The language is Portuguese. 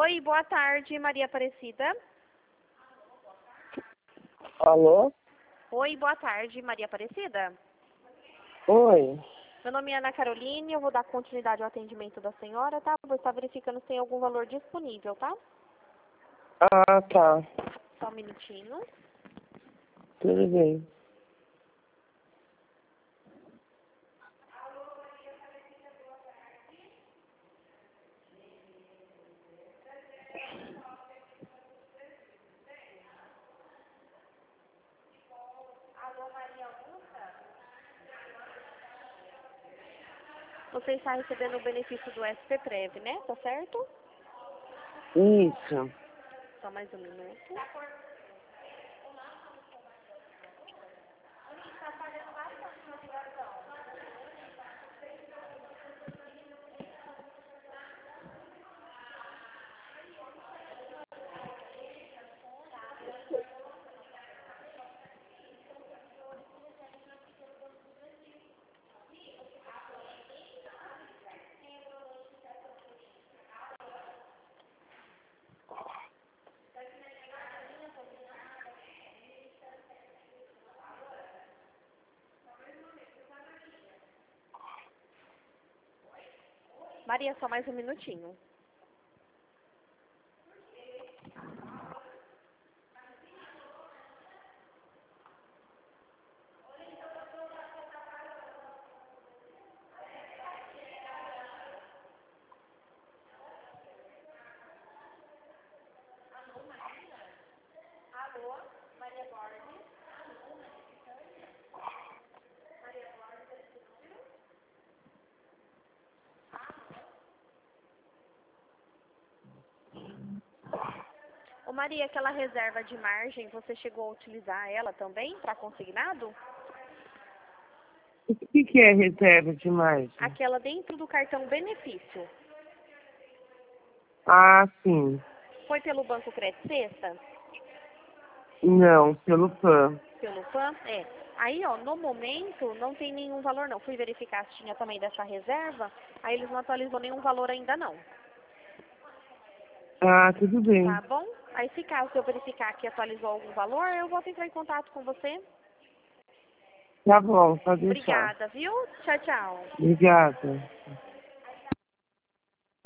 Oi, boa tarde, Maria Aparecida. Alô? Oi, boa tarde, Maria Aparecida. Oi. Meu nome é Ana Caroline, eu vou dar continuidade ao atendimento da senhora, tá? Vou estar verificando se tem algum valor disponível, tá? Ah, tá. Só um minutinho. Tudo bem. Você está recebendo o benefício do SP-Prev, né? Tá certo? Isso. Só mais um minuto. Maria, só mais um minutinho. Ô Maria, aquela reserva de margem, você chegou a utilizar ela também para consignado? O que é reserva de margem? Aquela dentro do cartão benefício. Ah, sim. Foi pelo Banco Crédito Sexta? Não, pelo PAN. Pelo PAN? É. Aí, ó, no momento, não tem nenhum valor, não. Fui verificar se tinha também dessa reserva, aí eles não atualizou nenhum valor ainda, não. Ah, tudo bem. Tá bom? Aí, se caso eu verificar que atualizou algum valor, eu vou entrar em contato com você. Tá bom, pode deixar. Obrigada, viu? Tchau, tchau. Obrigada.